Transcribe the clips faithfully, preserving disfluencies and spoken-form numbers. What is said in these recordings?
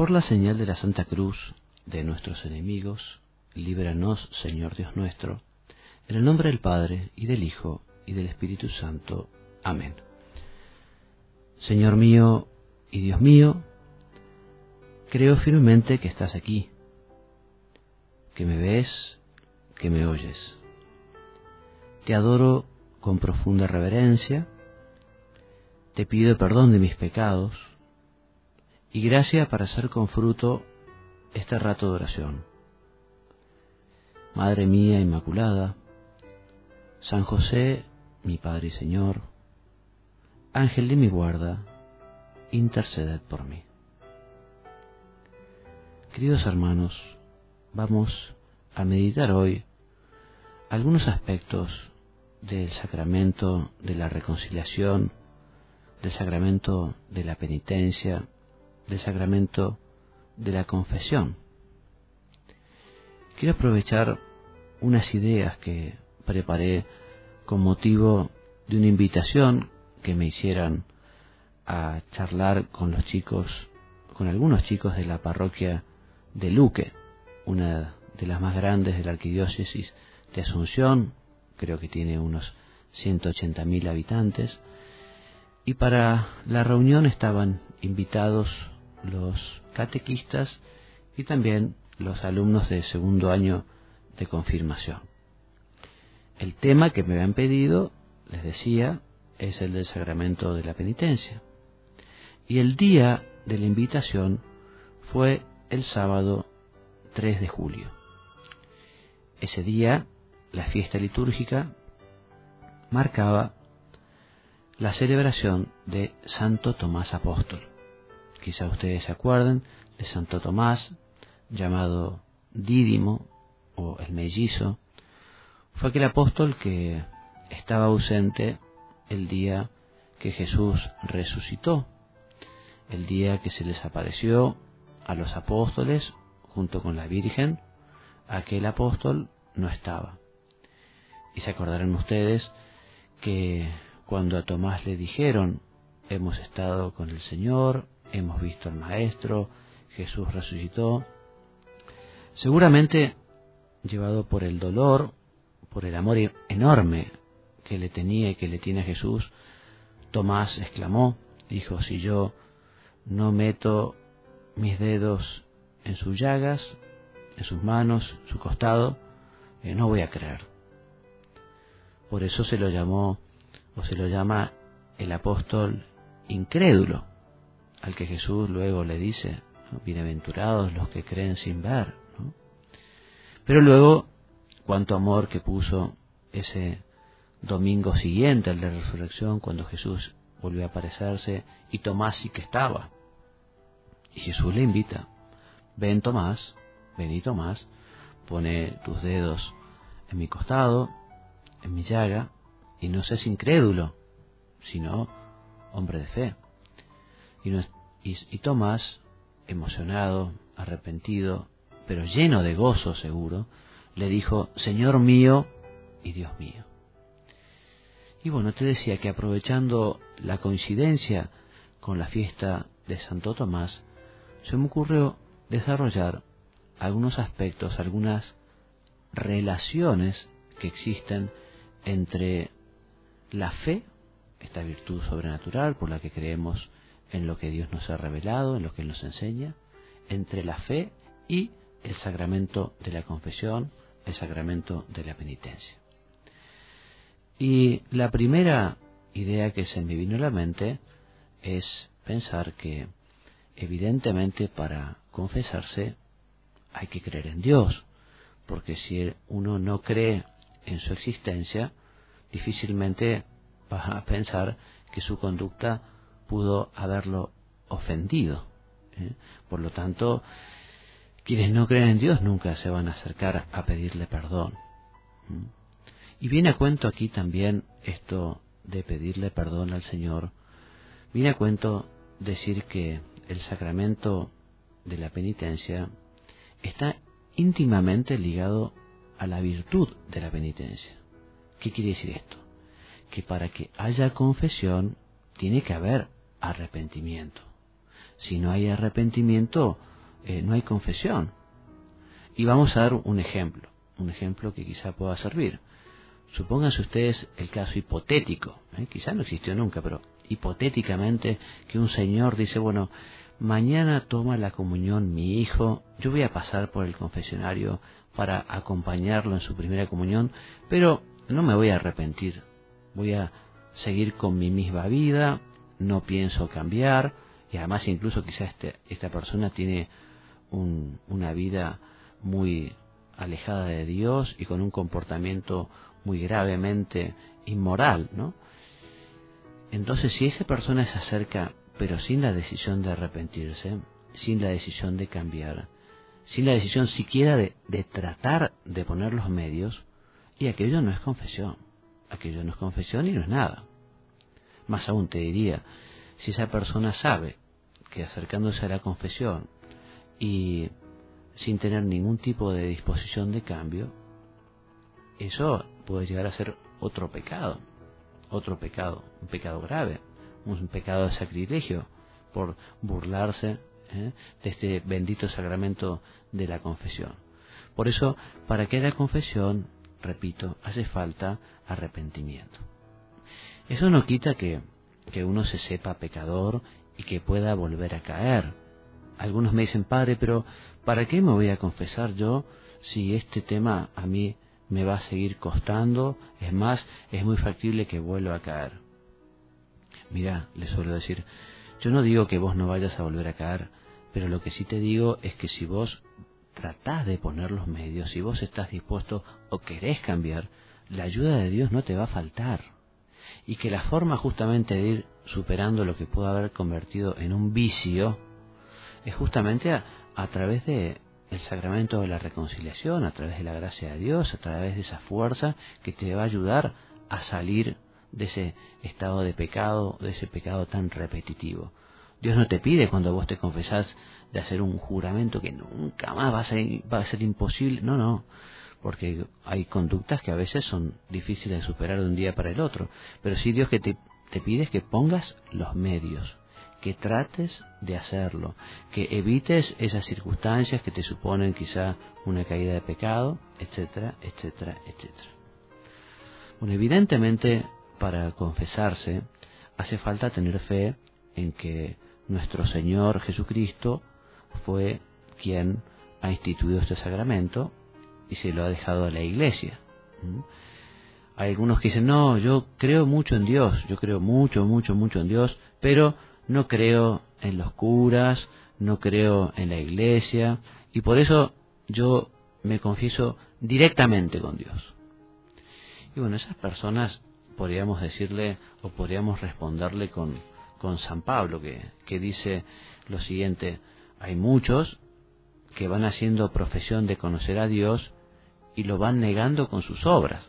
Por la señal de la Santa Cruz de nuestros enemigos, líbranos, Señor Dios nuestro, en el nombre del Padre, y del Hijo, y del Espíritu Santo. Amén. Señor mío y Dios mío, creo firmemente que estás aquí, que me ves, que me oyes. Te adoro con profunda reverencia, te pido perdón de mis pecados y gracia para hacer con fruto este rato de oración. Madre mía Inmaculada, San José, mi Padre y Señor, Ángel de mi guarda, interceded por mí. Queridos hermanos, vamos a meditar hoy algunos aspectos del sacramento de la reconciliación, del sacramento de la penitencia, del sacramento de la confesión. Quiero aprovechar unas ideas que preparé con motivo de una invitación que me hicieran a charlar con los chicos, con algunos chicos de la parroquia de Luque, una de las más grandes de la arquidiócesis de Asunción, creo que tiene unos ciento ochenta mil habitantes, y para la reunión estaban invitados los catequistas y también los alumnos de segundo año de confirmación. El tema que me habían pedido, les decía, es el del sacramento de la penitencia. Y el día de la invitación fue el sábado tres de julio. Ese día, la fiesta litúrgica marcaba la celebración de Santo Tomás Apóstol. Quizá ustedes se acuerden de Santo Tomás, llamado Dídimo o el mellizo. Fue aquel apóstol que estaba ausente el día que Jesús resucitó, el día que se les apareció a los apóstoles junto con la Virgen. Aquel apóstol no estaba. Y se acordarán ustedes que cuando a Tomás le dijeron: hemos estado con el Señor, hemos visto al Maestro, Jesús resucitó, seguramente llevado por el dolor, por el amor enorme que le tenía y que le tiene a Jesús, Tomás exclamó, dijo: si yo no meto mis dedos en sus llagas, en sus manos, en su costado, eh, no voy a creer. Por eso se lo llamó, o se lo llama, el apóstol incrédulo, al que Jesús luego le dice, ¿no? Bienaventurados los que creen sin ver, ¿no? Pero luego, cuánto amor que puso ese domingo siguiente al de la resurrección, cuando Jesús volvió a aparecerse y Tomás sí que estaba. Y Jesús le invita: ven Tomás, ven y Tomás, pone tus dedos en mi costado, en mi llaga, y no seas incrédulo, sino hombre de fe. Y, no, y, y Tomás, emocionado, arrepentido, pero lleno de gozo seguro, le dijo: Señor mío y Dios mío. Y bueno, te decía que aprovechando la coincidencia con la fiesta de Santo Tomás, se me ocurrió desarrollar algunos aspectos, algunas relaciones que existen entre la fe, esta virtud sobrenatural por la que creemos en lo que Dios nos ha revelado, en lo que Él nos enseña, entre la fe y el sacramento de la confesión, el sacramento de la penitencia. Y la primera idea que se me vino a la mente es pensar que evidentemente para confesarse hay que creer en Dios, porque si uno no cree en su existencia, difícilmente va a pensar que su conducta pudo haberlo ofendido, ¿eh? Por lo tanto, quienes no creen en Dios nunca se van a acercar a pedirle perdón. ¿Mm? Y viene a cuento aquí también esto de pedirle perdón al Señor. Viene a cuento decir que el sacramento de la penitencia está íntimamente ligado a la virtud de la penitencia. ¿Qué quiere decir esto? Que para que haya confesión tiene que haber arrepentimiento. Si no hay arrepentimiento, eh, no hay confesión. Y vamos a dar un ejemplo, un ejemplo que quizá pueda servir. Supónganse ustedes el caso hipotético, ¿eh? quizá no existió nunca, pero hipotéticamente que un señor dice, bueno, mañana toma la comunión mi hijo, yo voy a pasar por el confesionario para acompañarlo en su primera comunión, pero no me voy a arrepentir, voy a seguir con mi misma vida, no pienso cambiar, y además incluso quizá este, esta persona tiene un, una vida muy alejada de Dios y con un comportamiento muy gravemente inmoral, ¿no? Entonces, si esa persona se acerca, pero sin la decisión de arrepentirse, sin la decisión de cambiar, sin la decisión siquiera de, de tratar de poner los medios, y aquello no es confesión, aquello no es confesión y no es nada. Más aún te diría, si esa persona sabe que acercándose a la confesión y sin tener ningún tipo de disposición de cambio, eso puede llegar a ser otro pecado, otro pecado, un pecado grave, un pecado de sacrilegio, por burlarse ¿eh? de este bendito sacramento de la confesión. Por eso, para que haya confesión, repito, hace falta arrepentimiento. Eso no quita que, que uno se sepa pecador y que pueda volver a caer. Algunos me dicen, padre, pero ¿para qué me voy a confesar yo si este tema a mí me va a seguir costando? Es más, es muy factible que vuelva a caer. Mirá, le suelo decir, yo no digo que vos no vayas a volver a caer, pero lo que sí te digo es que si vos tratás de poner los medios, si vos estás dispuesto o querés cambiar, la ayuda de Dios no te va a faltar. Y que la forma justamente de ir superando lo que puede haber convertido en un vicio es justamente a, a través de el sacramento de la reconciliación, a través de la gracia de Dios, a través de esa fuerza que te va a ayudar a salir de ese estado de pecado, de ese pecado tan repetitivo. Dios no te pide cuando vos te confesás de hacer un juramento que nunca más va a ser, va a ser imposible, no, no, porque hay conductas que a veces son difíciles de superar de un día para el otro, pero sí Dios que te, te pide es que pongas los medios, que trates de hacerlo, que evites esas circunstancias que te suponen quizá una caída de pecado, etcétera, etcétera, etcétera. Bueno, evidentemente para confesarse hace falta tener fe en que nuestro Señor Jesucristo fue quien ha instituido este sacramento y se lo ha dejado a la Iglesia. ¿Mm? Hay algunos que dicen, no, yo creo mucho en Dios, yo creo mucho, mucho, mucho en Dios, pero no creo en los curas, no creo en la Iglesia, y por eso yo me confieso directamente con Dios. Y bueno, esas personas podríamos decirle o podríamos responderle con, con San Pablo, que, que dice lo siguiente, hay muchos que van haciendo profesión de conocer a Dios y lo van negando con sus obras,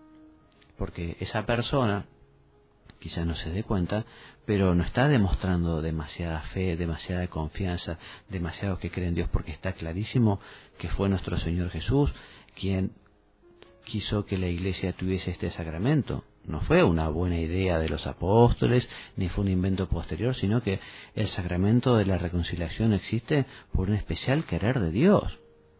porque esa persona quizá no se dé cuenta, pero no está demostrando demasiada fe, demasiada confianza, demasiado que cree en Dios, porque está clarísimo que fue nuestro Señor Jesús quien quiso que la Iglesia tuviese este sacramento. No fue una buena idea de los apóstoles, ni fue un invento posterior, sino que el sacramento de la reconciliación existe por un especial querer de Dios.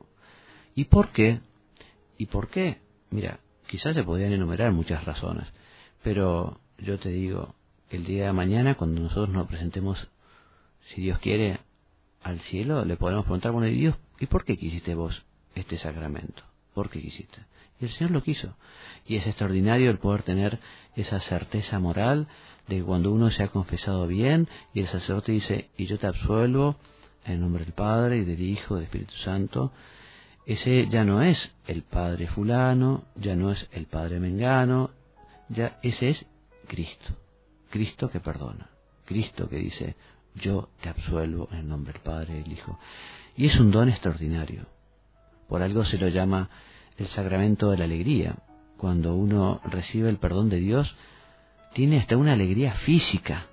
¿Y por qué? ¿Y por qué? Mira, quizás se podrían enumerar muchas razones, pero yo te digo, el día de mañana, cuando nosotros nos presentemos, si Dios quiere, al cielo, le podremos preguntar, bueno, ¿y Dios, ¿y por qué quisiste vos este sacramento? ¿Por qué quisiste? Y el Señor lo quiso. Y es extraordinario el poder tener esa certeza moral de que cuando uno se ha confesado bien y el sacerdote dice, y yo te absuelvo en nombre del Padre y del Hijo y del Espíritu Santo, ese ya no es el Padre fulano, ya no es el Padre mengano, ya ese es Cristo. Cristo que perdona. Cristo que dice, yo te absuelvo en nombre del Padre y del Hijo. Y es un don extraordinario. Por algo se lo llama el sacramento de la alegría. Cuando uno recibe el perdón de Dios, tiene hasta una alegría física.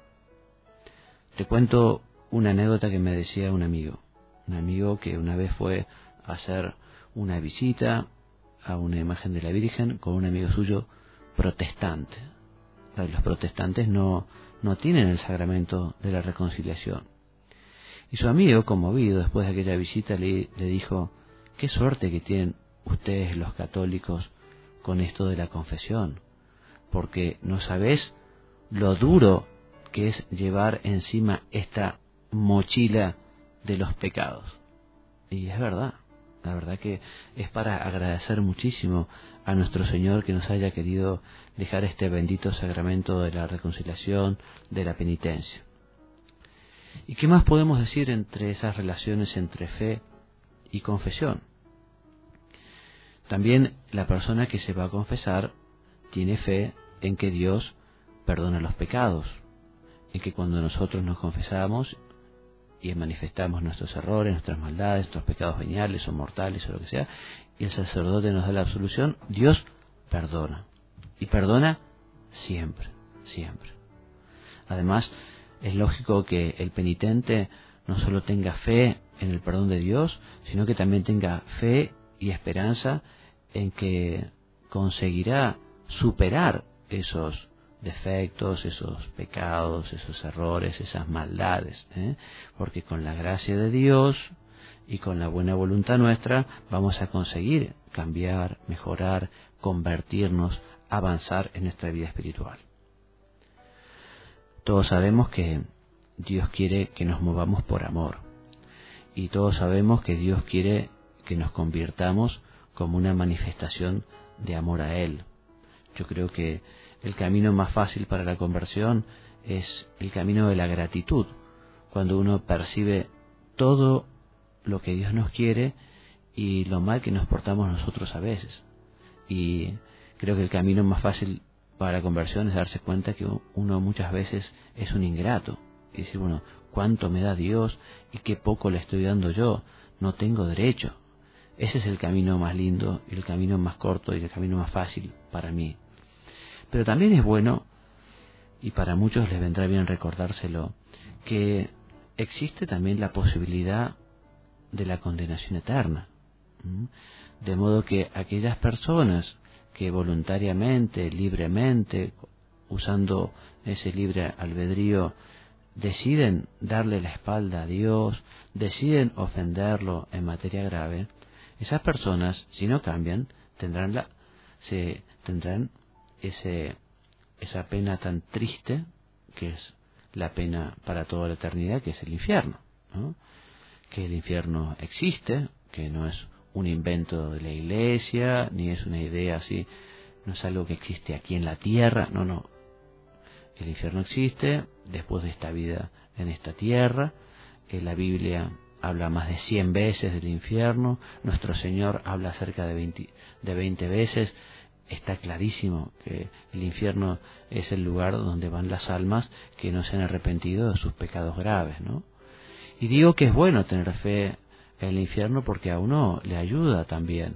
Te cuento una anécdota que me decía un amigo. Un amigo que una vez fue a hacer una visita a una imagen de la Virgen con un amigo suyo protestante. Los protestantes no, no tienen el sacramento de la reconciliación. Y su amigo, conmovido después de aquella visita, le, le dijo: qué suerte que tienen ustedes los católicos con esto de la confesión, porque no sabés lo duro que es llevar encima esta mochila de los pecados. Y es verdad, la verdad que es para agradecer muchísimo a nuestro Señor que nos haya querido dejar este bendito sacramento de la reconciliación, de la penitencia. ¿Y qué más podemos decir entre esas relaciones entre fe y confesión? También la persona que se va a confesar tiene fe en que Dios perdona los pecados, en que cuando nosotros nos confesamos y manifestamos nuestros errores, nuestras maldades, nuestros pecados veniales o mortales o lo que sea, y el sacerdote nos da la absolución, Dios perdona. Y perdona siempre, siempre. Además, es lógico que el penitente no solo tenga fe en el perdón de Dios, sino que también tenga fe y esperanza en que conseguirá superar esos defectos, esos pecados, esos errores, esas maldades, ¿eh? Porque con la gracia de Dios y con la buena voluntad nuestra vamos a conseguir cambiar, mejorar, convertirnos, avanzar en nuestra vida espiritual. Todos sabemos que Dios quiere que nos movamos por amor, y todos sabemos que Dios quiere que nos convirtamos como una manifestación de amor a Él. Yo creo que el camino más fácil para la conversión es el camino de la gratitud, cuando uno percibe todo lo que Dios nos quiere y lo mal que nos portamos nosotros a veces. Y creo que el camino más fácil para la conversión es darse cuenta que uno muchas veces es un ingrato y decir, bueno, cuánto me da Dios y qué poco le estoy dando yo, no tengo derecho. Ese es el camino más lindo, el camino más corto y el camino más fácil para mí. Pero también es bueno, y para muchos les vendrá bien recordárselo, que existe también la posibilidad de la condenación eterna. De modo que aquellas personas que voluntariamente, libremente, usando ese libre albedrío, deciden darle la espalda a Dios, deciden ofenderlo en materia grave, esas personas, si no cambian, tendrán la, se tendrán ese, esa pena tan triste, que es la pena para toda la eternidad, que es el infierno, ¿no? Que el infierno existe, que no es un invento de la Iglesia, ni es una idea así, no es algo que existe aquí en la tierra, no, no. El infierno existe después de esta vida en esta tierra. En la Biblia habla más de cien veces del infierno, nuestro Señor habla cerca de veinte, de veinte veces. Está clarísimo que el infierno es el lugar donde van las almas que no se han arrepentido de sus pecados graves, ¿no? Y digo que es bueno tener fe en el infierno porque a uno le ayuda también.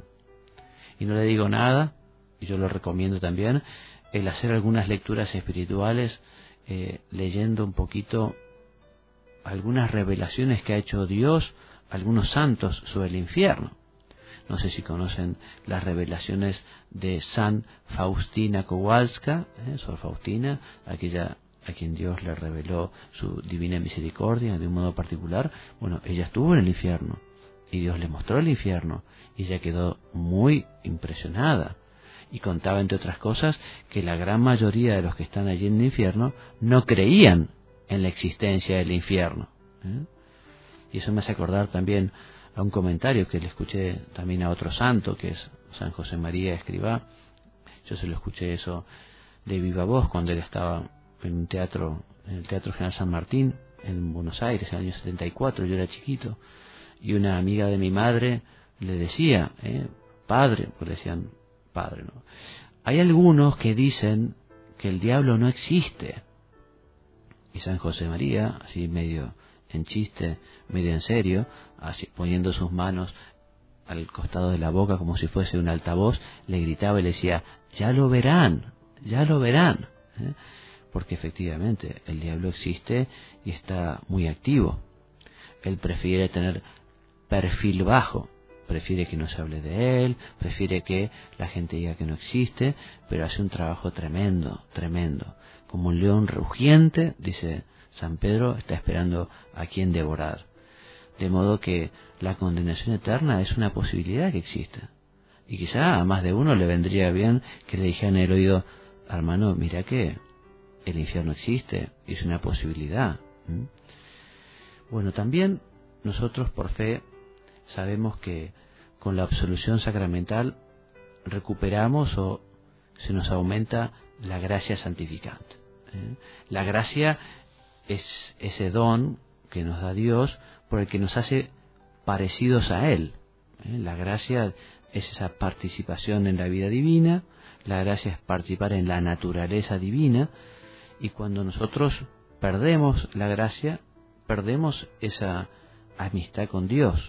Y no le digo nada, y yo lo recomiendo también, el hacer algunas lecturas espirituales, eh, leyendo un poquito algunas revelaciones que ha hecho Dios a algunos santos sobre el infierno. No sé si conocen las revelaciones de San Faustina Kowalska, ¿eh? Sor Faustina, aquella a quien Dios le reveló su divina misericordia de un modo particular. Bueno, ella estuvo en el infierno y Dios le mostró el infierno y ella quedó muy impresionada y contaba, entre otras cosas, que la gran mayoría de los que están allí en el infierno no creían en la existencia del infierno, ¿eh? Y eso me hace acordar también a un comentario que le escuché también a otro santo, que es San José María Escrivá. Yo se lo escuché eso de viva voz cuando él estaba en un teatro, en el Teatro General San Martín, en Buenos Aires, en el año setenta y cuatro, yo era chiquito, y una amiga de mi madre le decía, eh, padre, pues le decían padre, ¿no? Hay algunos que dicen que el diablo no existe. Y San José María, así medio en chiste, medio en serio, así poniendo sus manos al costado de la boca como si fuese un altavoz, le gritaba y le decía, ya lo verán, ya lo verán, ¿eh? Porque efectivamente el diablo existe y está muy activo. Él prefiere tener perfil bajo, prefiere que no se hable de él, prefiere que la gente diga que no existe, pero hace un trabajo tremendo, tremendo. Como un león rugiente, dice San Pedro, está esperando a quien devorar. De modo que la condenación eterna es una posibilidad que existe. Y quizá a más de uno le vendría bien que le dijeran en el oído, hermano, mira que el infierno existe, es una posibilidad. ¿Mm? Bueno, también nosotros por fe sabemos que con la absolución sacramental recuperamos o se nos aumenta la gracia santificante. ¿eh? La gracia es ese don que nos da Dios por el que nos hace parecidos a Él. ¿eh? La gracia es esa participación en la vida divina, la gracia es participar en la naturaleza divina, y cuando nosotros perdemos la gracia, perdemos esa amistad con Dios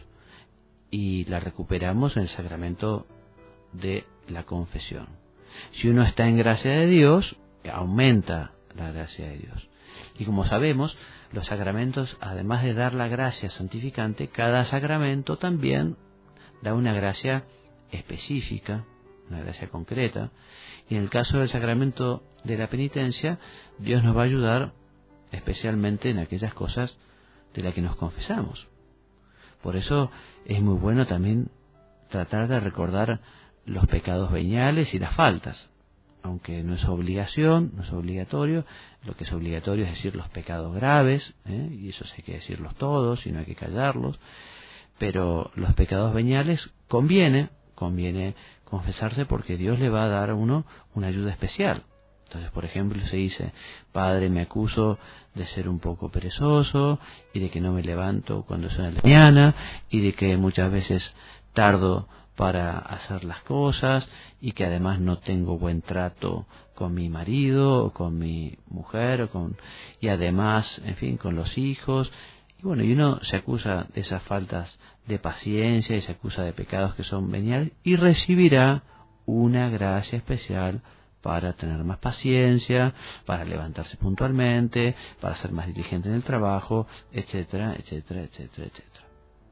y la recuperamos en el sacramento de la confesión. Si uno está en gracia de Dios, aumenta la gracia de Dios. Y como sabemos, los sacramentos, además de dar la gracia santificante, cada sacramento también da una gracia específica, una gracia concreta. Y en el caso del sacramento de la penitencia, Dios nos va a ayudar especialmente en aquellas cosas de las que nos confesamos. Por eso es muy bueno también tratar de recordar los pecados veniales y las faltas, aunque no es obligación, no es obligatorio. Lo que es obligatorio es decir los pecados graves, ¿eh? y eso hay que decirlos todos y no hay que callarlos, pero los pecados veniales conviene, conviene confesarse porque Dios le va a dar a uno una ayuda especial. Entonces, por ejemplo, se dice, Padre, me acuso de ser un poco perezoso y de que no me levanto cuando suena la mañana y de que muchas veces tardo para hacer las cosas y que además no tengo buen trato con mi marido o con mi mujer o con y además, en fin, con los hijos. Y bueno, y uno se acusa de esas faltas de paciencia y se acusa de pecados que son veniales y recibirá una gracia especial para tener más paciencia, para levantarse puntualmente, para ser más diligente en el trabajo, etcétera, etcétera, etcétera, etcétera.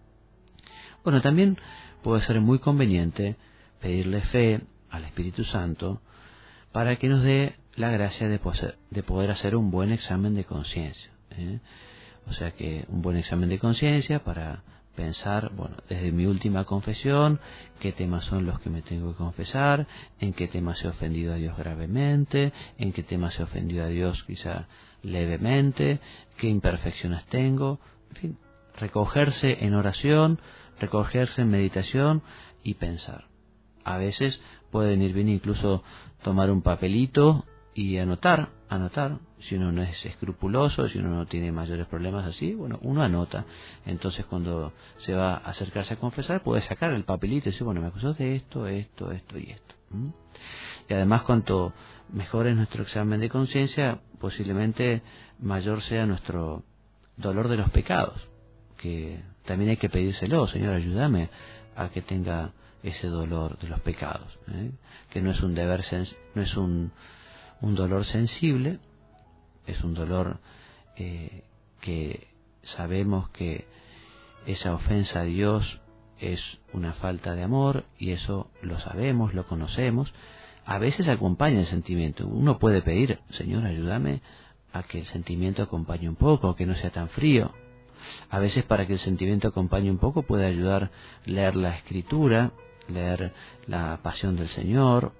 Bueno, también puede ser muy conveniente pedirle fe al Espíritu Santo para que nos dé la gracia de poder, de poder hacer un buen examen de conciencia. ¿eh? O sea que un buen examen de conciencia para pensar, bueno, desde mi última confesión, qué temas son los que me tengo que confesar, en qué temas he ofendido a Dios gravemente, en qué temas he ofendido a Dios quizá levemente, qué imperfecciones tengo, en fin, recogerse en oración, recogerse en meditación y pensar. A veces puede venir bien incluso tomar un papelito y anotar, anotar. Si uno no es escrupuloso, si uno no tiene mayores problemas así, bueno, uno anota. Entonces cuando se va a acercarse a confesar, puede sacar el papelito y decir, bueno, me acusó de esto, esto, esto y esto. ¿Mm? Y además, cuanto mejor es nuestro examen de conciencia, posiblemente mayor sea nuestro dolor de los pecados, que también hay que pedírselo, Señor, ayúdame a que tenga ese dolor de los pecados, ¿eh? que no es un deber, sens- no es un, un dolor sensible, es un dolor eh, que sabemos que esa ofensa a Dios es una falta de amor y eso lo sabemos, lo conocemos. A veces acompaña el sentimiento. Uno puede pedir, Señor, ayúdame a que el sentimiento acompañe un poco, que no sea tan frío. A veces para que el sentimiento acompañe un poco puede ayudar leer la Escritura, leer la Pasión del Señor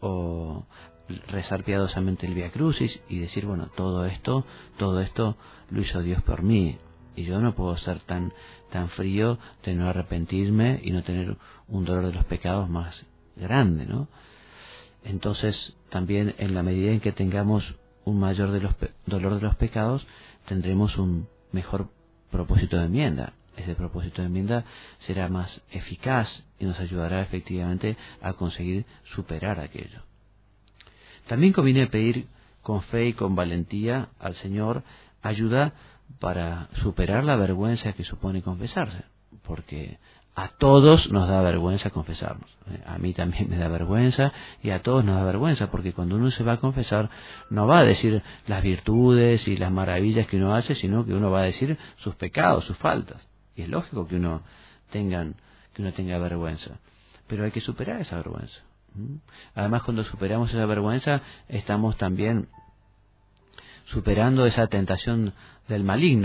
o rezar piadosamente el Vía Crucis y decir, bueno, todo esto, todo esto lo hizo Dios por mí y yo no puedo ser tan tan frío de no arrepentirme y no tener un dolor de los pecados más grande, ¿no? Entonces, también en la medida en que tengamos un mayor de los pe- dolor de los pecados, tendremos un mejor propósito de enmienda. Ese propósito de enmienda será más eficaz y nos ayudará efectivamente a conseguir superar aquello. También conviene pedir con fe y con valentía al Señor ayuda para superar la vergüenza que supone confesarse, porque a todos nos da vergüenza confesarnos. A mí también me da vergüenza y a todos nos da vergüenza, porque cuando uno se va a confesar no va a decir las virtudes y las maravillas que uno hace, sino que uno va a decir sus pecados, sus faltas. Y es lógico que uno tengan, que uno tenga vergüenza, pero hay que superar esa vergüenza. Además, cuando superamos esa vergüenza, estamos también superando esa tentación del maligno,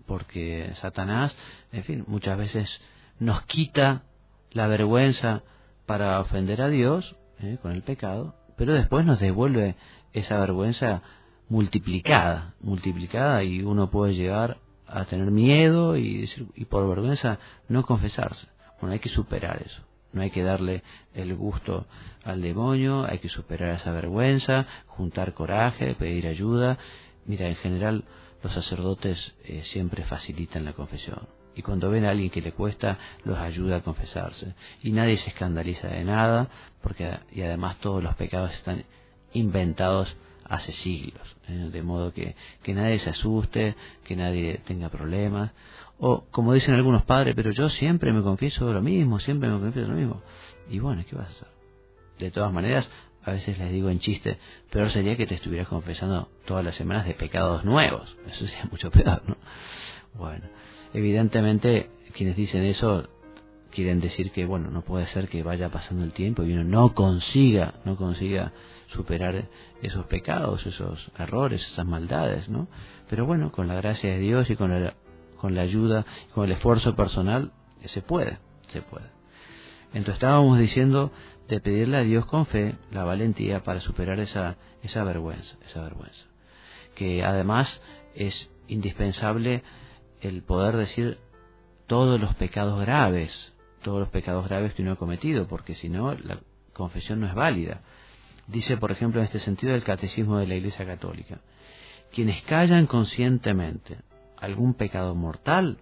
porque Satanás, en fin, muchas veces nos quita la vergüenza para ofender a Dios eh, con el pecado, pero después nos devuelve esa vergüenza multiplicada, multiplicada, y uno puede llegar a tener miedo y, decir, y por vergüenza no confesarse. Bueno, hay que superar eso. No hay que darle el gusto al demonio, hay que superar esa vergüenza, juntar coraje, pedir ayuda. Mira, en general los sacerdotes eh, siempre facilitan la confesión. Y cuando ven a alguien que le cuesta, los ayuda a confesarse. Y nadie se escandaliza de nada, porque y además todos los pecados están inventados hace siglos. ¿eh? De modo que, que nadie se asuste, que nadie tenga problemas. O, como dicen algunos padres, pero yo siempre me confieso lo mismo, siempre me confieso lo mismo. Y bueno, ¿qué vas a hacer? De todas maneras, a veces les digo en chiste, peor sería que te estuvieras confesando todas las semanas de pecados nuevos. Eso sería mucho peor, ¿no? Bueno, evidentemente quienes dicen eso quieren decir que, bueno, no puede ser que vaya pasando el tiempo y uno no consiga, no consiga superar esos pecados, esos errores, esas maldades, ¿no? Pero bueno, con la gracia de Dios y con la, con la ayuda, con el esfuerzo personal, se puede, se puede. Entonces estábamos diciendo de pedirle a Dios con fe la valentía para superar esa, esa vergüenza, esa vergüenza. Que además es indispensable el poder decir todos los pecados graves, todos los pecados graves que uno ha cometido, porque si no, la confesión no es válida. Dice, por ejemplo, en este sentido, el Catecismo de la Iglesia Católica: quienes callan conscientemente algún pecado mortal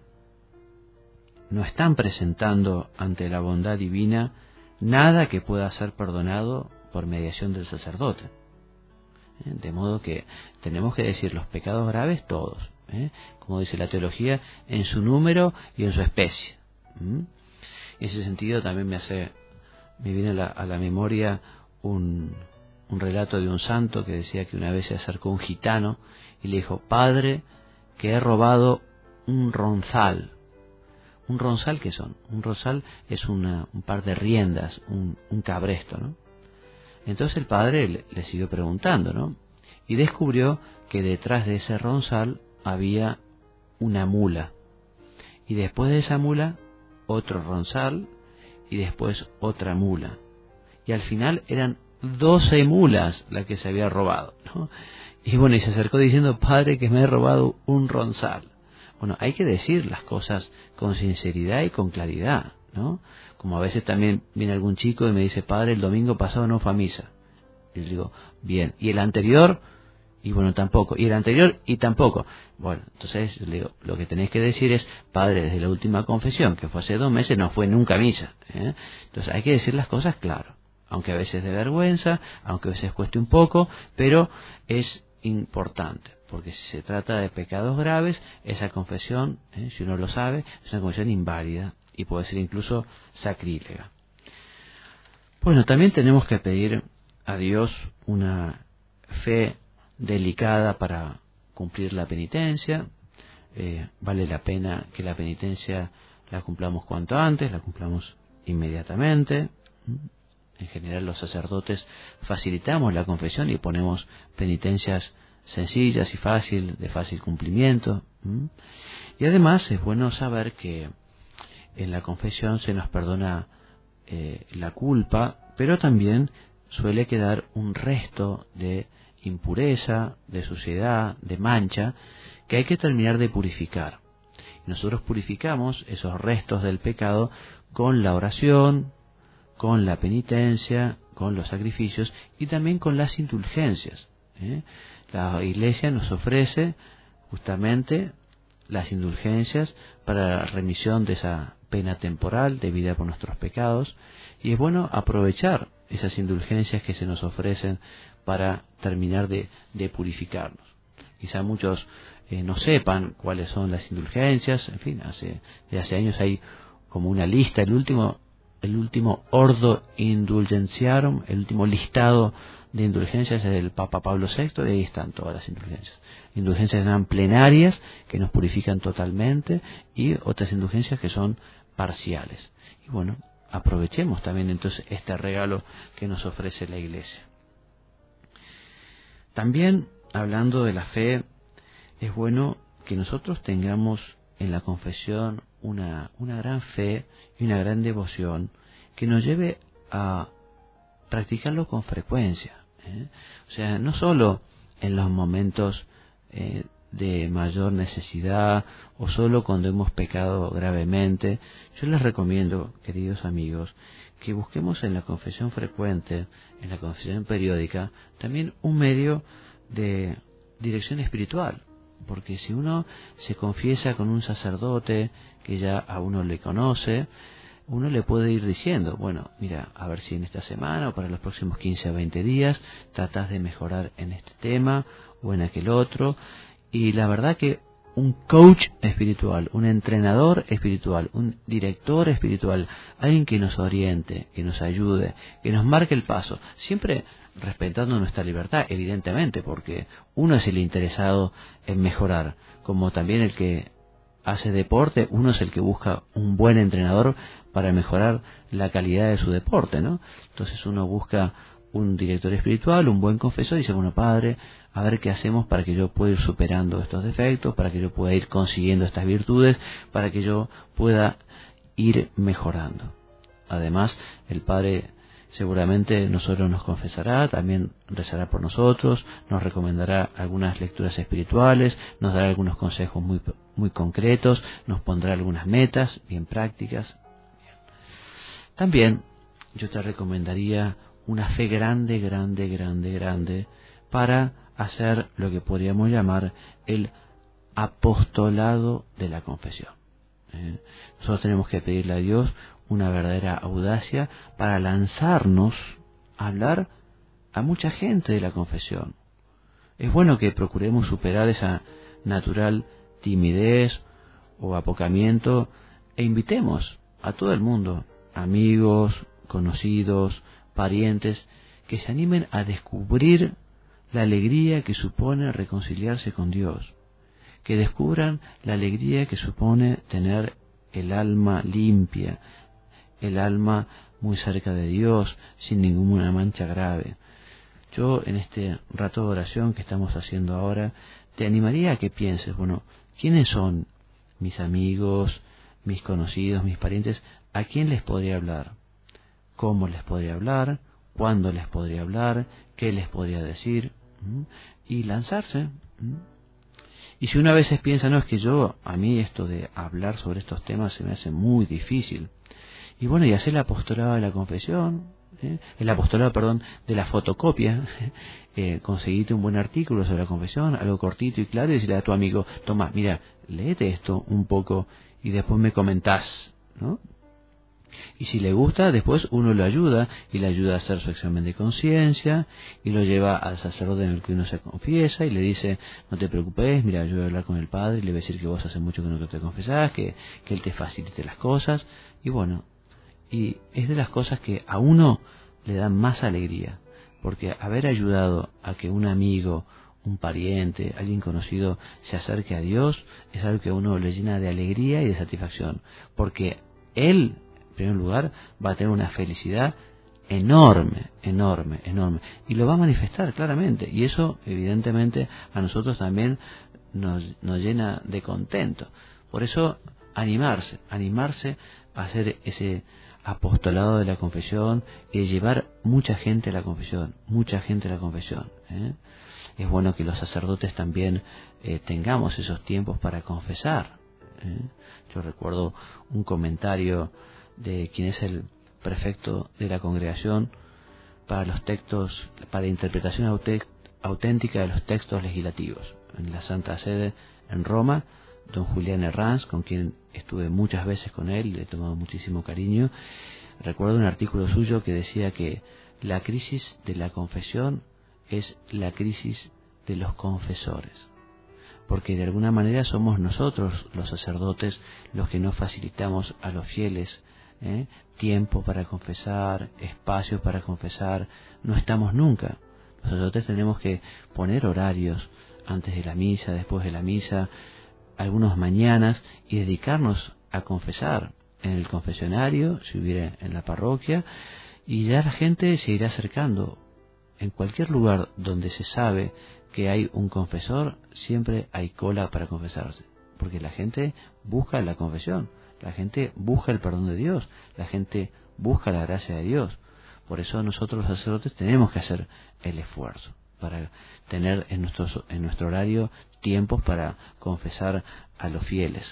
no están presentando ante la bondad divina nada que pueda ser perdonado por mediación del sacerdote. ¿Eh? De modo que tenemos que decir los pecados graves todos, ¿eh? como dice la teología, en su número y en su especie. ¿Mm? En ese sentido también me hace, me viene a la, a la memoria un, un relato de un santo que decía que una vez se acercó un gitano y le dijo: Padre, que he robado un ronzal. ¿Un ronzal qué son? Un ronzal es una, un par de riendas, un, un cabresto, ¿no? Entonces el padre le, le siguió preguntando, ¿no? Y descubrió que detrás de ese ronzal había una mula. Y después de esa mula, otro ronzal, y después otra mula. Y al final eran doce mulas las que se había robado, ¿no? Y bueno, y se acercó diciendo: Padre, que me he robado un ronzal. Bueno, hay que decir las cosas con sinceridad y con claridad, ¿no? Como a veces también viene algún chico y me dice: Padre, el domingo pasado no fue a misa. Y le digo: bien, ¿y el anterior? Y bueno, tampoco. ¿Y el anterior? Y tampoco. Bueno, entonces le digo, lo que tenéis que decir es: Padre, desde la última confesión, que fue hace dos meses, no fue nunca a misa, ¿eh? Entonces hay que decir las cosas claro, aunque a veces de vergüenza, aunque a veces cueste un poco, pero es importante, porque si se trata de pecados graves, esa confesión, ¿eh? si uno lo sabe, es una confesión inválida y puede ser incluso sacrílega. Bueno, también tenemos que pedir a Dios una fe delicada para cumplir la penitencia. Eh, vale la pena que la penitencia la cumplamos cuanto antes, la cumplamos inmediatamente. En general los sacerdotes facilitamos la confesión y ponemos penitencias sencillas y fácil, de fácil cumplimiento. ¿Mm? Y además es bueno saber que en la confesión se nos perdona eh, la culpa, pero también suele quedar un resto de impureza, de suciedad, de mancha, que hay que terminar de purificar. Y nosotros purificamos esos restos del pecado con la oración, con la penitencia, con los sacrificios y también con las indulgencias. ¿eh? La Iglesia nos ofrece justamente las indulgencias para la remisión de esa pena temporal debida por nuestros pecados, y es bueno aprovechar esas indulgencias que se nos ofrecen para terminar de, de purificarnos. Quizá muchos eh, no sepan cuáles son las indulgencias. En fin, hace, de hace años hay como una lista, el último el último Ordo Indulgentiarum, el último listado de indulgencias es del Papa Pablo sexto, y ahí están todas las indulgencias. Indulgencias eran plenarias, que nos purifican totalmente, y otras indulgencias que son parciales. Y bueno, aprovechemos también entonces este regalo que nos ofrece la Iglesia. También, hablando de la fe, es bueno que nosotros tengamos en la confesión una, una gran fe y una gran devoción que nos lleve a practicarlo con frecuencia, ¿eh? O sea, no solo en los momentos eh, de mayor necesidad o solo cuando hemos pecado gravemente. Yo les recomiendo, queridos amigos, que busquemos en la confesión frecuente, en la confesión periódica, también un medio de dirección espiritual, porque si uno se confiesa con un sacerdote que ya a uno le conoce, uno le puede ir diciendo, bueno, mira, a ver si en esta semana o para los próximos quince a veinte días tratas de mejorar en este tema o en aquel otro. Y la verdad que un coach espiritual, un entrenador espiritual, un director espiritual, alguien que nos oriente, que nos ayude, que nos marque el paso, siempre respetando nuestra libertad, evidentemente, porque uno es el interesado en mejorar, como también el que hace deporte, uno es el que busca un buen entrenador para mejorar la calidad de su deporte, ¿no? Entonces uno busca un director espiritual, un buen confesor, y dice, bueno, Padre, a ver qué hacemos para que yo pueda ir superando estos defectos, para que yo pueda ir consiguiendo estas virtudes, para que yo pueda ir mejorando. Además, el Padre seguramente nosotros nos confesará, también rezará por nosotros, nos recomendará algunas lecturas espirituales, nos dará algunos consejos muy, muy concretos, nos pondrá algunas metas bien prácticas. Bien. También yo te recomendaría una fe grande, grande, grande, grande, para hacer lo que podríamos llamar el apostolado de la confesión. ¿Eh? Nosotros tenemos que pedirle a Dios una verdadera audacia para lanzarnos a hablar a mucha gente de la confesión. Es bueno que procuremos superar esa natural timidez o apocamiento e invitemos a todo el mundo, amigos, conocidos, parientes, que se animen a descubrir la alegría que supone reconciliarse con Dios, que descubran la alegría que supone tener el alma limpia, el alma muy cerca de Dios, sin ninguna mancha grave. Yo, en este rato de oración que estamos haciendo ahora, te animaría a que pienses, bueno, ¿quiénes son mis amigos, mis conocidos, mis parientes? ¿A quién les podría hablar? ¿Cómo les podría hablar? ¿Cuándo les podría hablar? ¿Qué les podría decir? ¿Mm? Y lanzarse. ¿Mm? Y si uno a veces piensa, no, es que yo, a mí esto de hablar sobre estos temas se me hace muy difícil. Y bueno, y hacer el apostolado de la confesión, ¿eh? el apostolado, perdón, de la fotocopia, eh, conseguirte un buen artículo sobre la confesión, algo cortito y claro, y decirle a tu amigo, toma, mira, léete esto un poco y después me comentás, ¿no? Y si le gusta, después uno lo ayuda y le ayuda a hacer su examen de conciencia y lo lleva al sacerdote en el que uno se confiesa y le dice, no te preocupes, mira, yo voy a hablar con el Padre y le voy a decir que vos hace mucho que no te confesás, que, que Él te facilite las cosas. Y bueno, y es de las cosas que a uno le dan más alegría, porque haber ayudado a que un amigo, un pariente, alguien conocido se acerque a Dios es algo que a uno le llena de alegría y de satisfacción, porque Él, en primer lugar, va a tener una felicidad enorme, enorme, enorme, y lo va a manifestar claramente, y eso evidentemente a nosotros también nos, nos llena de contento. Por eso animarse, animarse a hacer ese apostolado de la confesión y de llevar mucha gente a la confesión, mucha gente a la confesión. ¿eh? Es bueno que los sacerdotes también eh, tengamos esos tiempos para confesar. ¿eh? Yo recuerdo un comentario de quien es el prefecto de la congregación para los textos, para interpretación aute- auténtica de los textos legislativos en la Santa Sede en Roma, don Julián Herranz, con quien estuve muchas veces con él, le he tomado muchísimo cariño. Recuerdo un artículo suyo que decía que la crisis de la confesión es la crisis de los confesores, porque de alguna manera somos nosotros los sacerdotes los que no facilitamos a los fieles ¿eh? tiempo para confesar, espacio para confesar, no estamos nunca. Los sacerdotes tenemos que poner horarios antes de la misa, después de la misa, algunas mañanas, y dedicarnos a confesar en el confesionario, si hubiera en la parroquia, y ya la gente se irá acercando en cualquier lugar donde se sabe que hay un confesor, siempre hay cola para confesarse, porque la gente busca la confesión, la gente busca el perdón de Dios, la gente busca la gracia de Dios. Por eso nosotros los sacerdotes tenemos que hacer el esfuerzo para tener en nuestro, en nuestro horario tiempos para confesar a los fieles.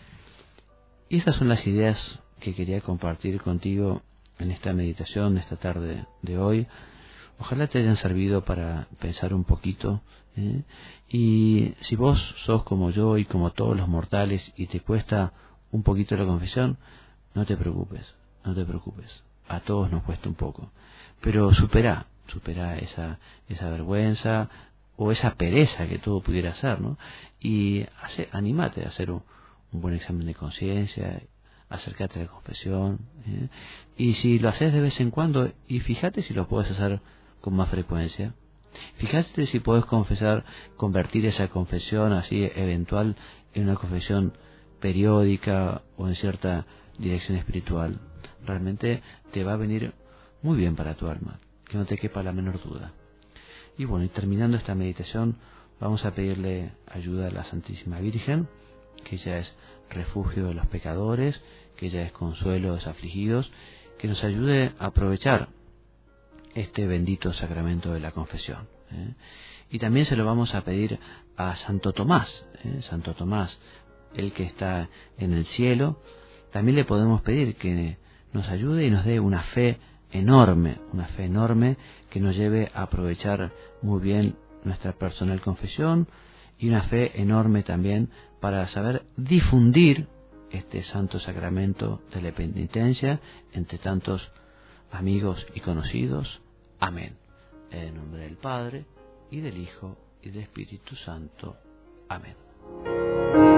Y esas son las ideas que quería compartir contigo en esta meditación, esta tarde de hoy. Ojalá te hayan servido para pensar un poquito, ¿eh? Y si vos sos como yo y como todos los mortales y te cuesta un poquito la confesión, no te preocupes, no te preocupes. A todos nos cuesta un poco. Pero supera, supera esa, esa vergüenza o esa pereza que todo pudiera ser, ¿no? Y hace, anímate a hacer un, un buen examen de conciencia, acércate a la confesión, ¿eh? Y si lo haces de vez en cuando, y fíjate si lo puedes hacer con más frecuencia. Fíjate si puedes confesar, convertir esa confesión así eventual en una confesión periódica o en cierta dirección espiritual. Realmente te va a venir muy bien para tu alma, que no te quepa la menor duda. Y bueno, y terminando esta meditación, vamos a pedirle ayuda a la Santísima Virgen, que ella es refugio de los pecadores, que ella es consuelo de los afligidos, que nos ayude a aprovechar este bendito sacramento de la confesión, ¿eh? Y también se lo vamos a pedir a Santo Tomás, ¿eh? Santo Tomás, el que está en el cielo. También le podemos pedir que nos ayude y nos dé una fe enorme, una fe enorme que nos lleve a aprovechar muy bien nuestra personal confesión, y una fe enorme también para saber difundir este santo sacramento de la penitencia entre tantos amigos y conocidos. Amén. En nombre del Padre, y del Hijo, y del Espíritu Santo. Amén.